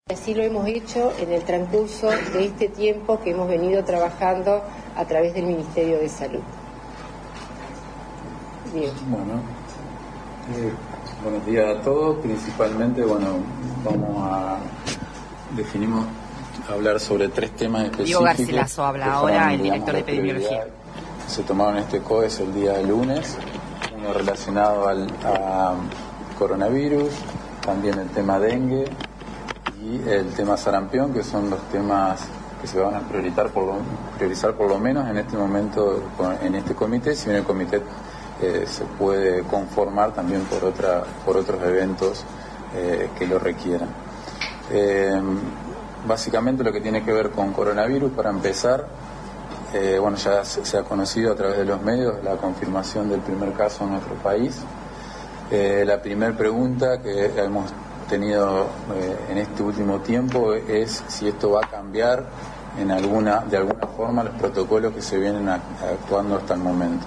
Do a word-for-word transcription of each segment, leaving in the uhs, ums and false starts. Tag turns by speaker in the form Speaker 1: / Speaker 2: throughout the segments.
Speaker 1: Así lo hemos hecho en el transcurso de este tiempo que hemos venido trabajando a través del Ministerio de Salud.
Speaker 2: Bien. Bueno, eh, buenos días a todos. Principalmente, bueno, vamos a definimos hablar sobre tres temas específicos.
Speaker 3: Diego Garcilaso habla ahora, el director de epidemiología.
Speaker 2: Se tomaron este C O E S el día lunes, uno relacionado al a coronavirus, también el tema dengue y el tema sarampión, que son los temas que se van a priorizar por lo, priorizar por lo menos en este momento en este comité, si bien el comité eh, se puede conformar también por otra por otros eventos eh, que lo requieran. Eh, básicamente lo que tiene que ver con coronavirus, para empezar, eh, bueno, ya se, se ha conocido a través de los medios la confirmación del primer caso en nuestro país. Eh, la primera pregunta que hemos tenido eh, en este último tiempo es si esto va a cambiar en alguna de alguna forma los protocolos que se vienen a, actuando hasta el momento.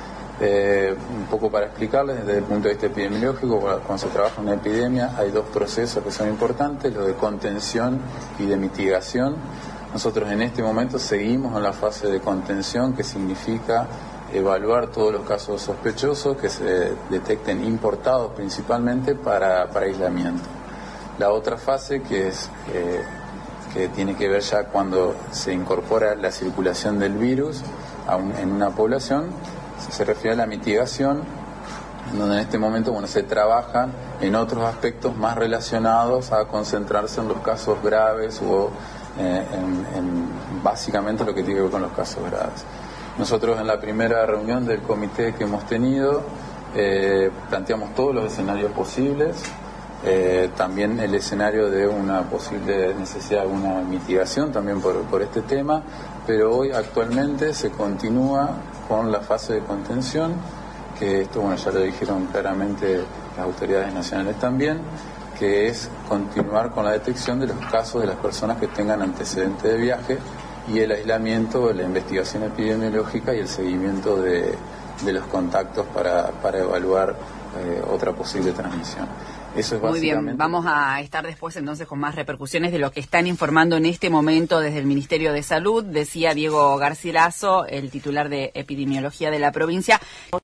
Speaker 2: Eh, un poco para explicarles, desde el punto de vista epidemiológico, cuando se trabaja en una epidemia hay dos procesos que son importantes, lo de contención y de mitigación. Nosotros en este momento seguimos en la fase de contención, que significa evaluar todos los casos sospechosos que se detecten importados principalmente para, para aislamiento. La otra fase, que es eh, que tiene que ver ya cuando se incorpora la circulación del virus a un, en una población, se refiere a la mitigación, en donde en este momento, bueno, se trabaja en otros aspectos más relacionados a concentrarse en los casos graves o eh, en, en básicamente lo que tiene que ver con los casos graves. Nosotros en la primera reunión del comité que hemos tenido eh, planteamos todos los escenarios posibles, eh, también el escenario de una posible necesidad de una mitigación también por, por este tema, pero hoy actualmente se continúa con la fase de contención, que esto, bueno, ya lo dijeron claramente las autoridades nacionales también, que es continuar con la detección de los casos de las personas que tengan antecedentes de viaje y el aislamiento, la investigación epidemiológica y el seguimiento de, de los contactos para, para evaluar eh, otra posible transmisión. Eso es
Speaker 3: Muy
Speaker 2: básicamente...
Speaker 3: bien, vamos a estar después entonces con más repercusiones de lo que están informando en este momento desde el Ministerio de Salud, decía Diego Garcilaso, el titular de epidemiología de la provincia.